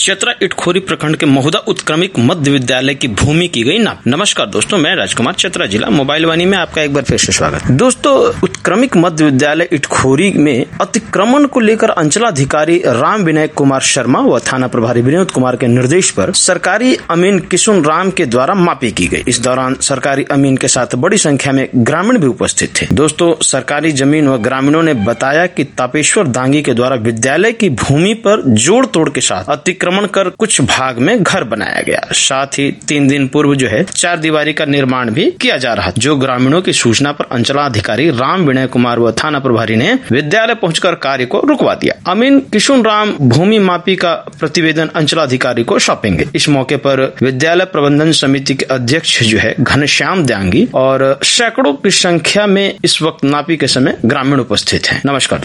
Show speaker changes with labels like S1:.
S1: चतरा इटखोरी प्रखंड के महुदा उत्क्रमिक मध्य विद्यालय की भूमि की गई नाप। नमस्कार दोस्तों, मैं राजकुमार, चतरा जिला। मोबाइल वाणी में आपका एक बार फिर से स्वागत। दोस्तों, उत्क्रमिक मध्य विद्यालय इटखोरी में अतिक्रमण को लेकर अंचलाधिकारी राम विनय कुमार शर्मा व थाना प्रभारी विनोद कुमार के निर्देश पर सरकारी अमीन किशुन राम के द्वारा मापी की गई। इस दौरान सरकारी अमीन के साथ बड़ी संख्या में ग्रामीण भी उपस्थित थे। दोस्तों, सरकारी जमीन व ग्रामीणों ने बताया कि तापेश्वर दांगी के द्वारा विद्यालय की भूमि पर जोड़ तोड़ के साथ अतिक्रमण कर कुछ भाग में घर बनाया गया। साथ ही 3 दिन पूर्व 4 दीवारी का निर्माण भी किया जा रहा, जो ग्रामीणों की सूचना पर अंचलाधिकारी राम विनय कुमार व थाना प्रभारी ने विद्यालय पहुंचकर कार्य को रुकवा दिया। अमीन किशुन राम भूमि मापी का प्रतिवेदन अंचलाधिकारी को सौंपेंगे। इस मौके पर विद्यालय प्रबंधन समिति के अध्यक्ष घनश्याम दांगी और सैकड़ों की संख्या में इस वक्त नापी के समय ग्रामीण उपस्थित हैं। नमस्कार।